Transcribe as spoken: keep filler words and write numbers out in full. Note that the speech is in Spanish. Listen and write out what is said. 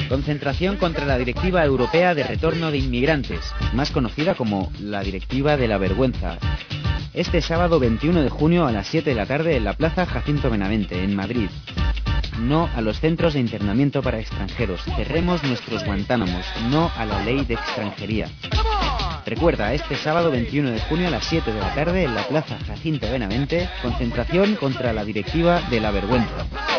Concentración contra la Directiva Europea de Retorno de Inmigrantes, más conocida como la Directiva de la Vergüenza. Este sábado veintiuno de junio a las siete de la tarde en la Plaza Jacinto Benavente, en Madrid. No a los centros de internamiento para extranjeros. Cerremos nuestros Guantánamos. No a la ley de extranjería. Recuerda, este sábado veintiuno de junio a las siete de la tarde en la Plaza Jacinto Benavente, concentración contra la Directiva de la Vergüenza.